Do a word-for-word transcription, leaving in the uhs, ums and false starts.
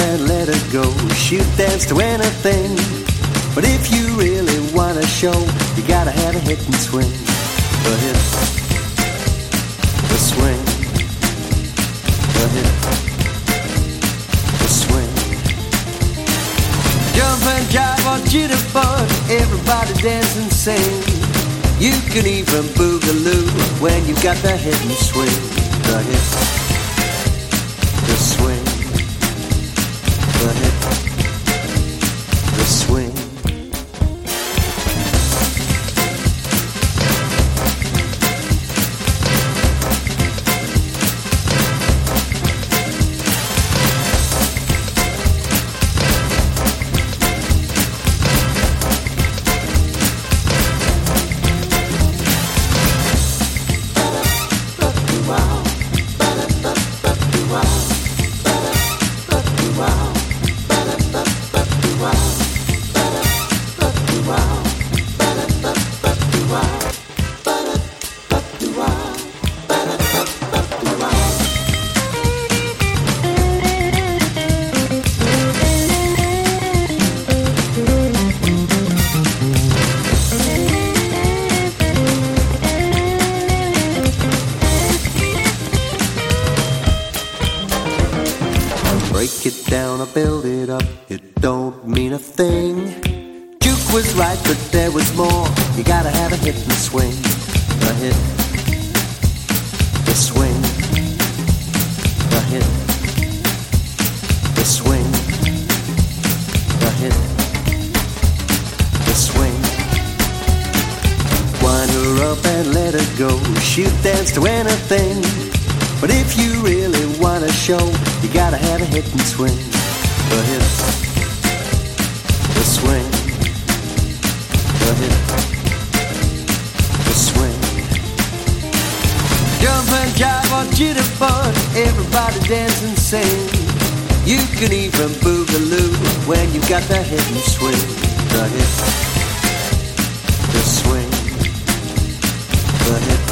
and let her go. She'll dance to anything. But if you really wanna show, you gotta have a hit and swing. The hit, the swing, the hit, the swing. Jump and jive or jitterbug, everybody dance and sing. You can even boogaloo when you got the hit and swing. The hit, the swing, the hit, the swing. Break it down or build it up, it don't mean a thing. Duke was right, but there was more. You gotta have a hit and swing. The hit, the swing, the hit, the swing, the hit, the swing. Wind her up and let her go. She'll dance to anything. But if you really wanna show, you gotta have a hit and swing. The hit, the swing, the hit, the swing. Jump and jive or jitterbug, everybody dance and sing. You can even boogaloo when you got the hit and swing. The hit, the swing, the hit.